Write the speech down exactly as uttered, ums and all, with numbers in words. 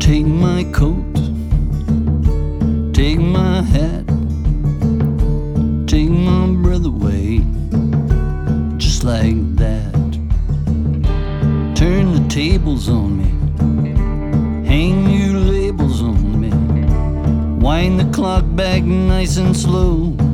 Take my coat, take my hat, take my breath away, just like that. Turn the tables on me, hang new labels on me, wind the clock back nice and slow.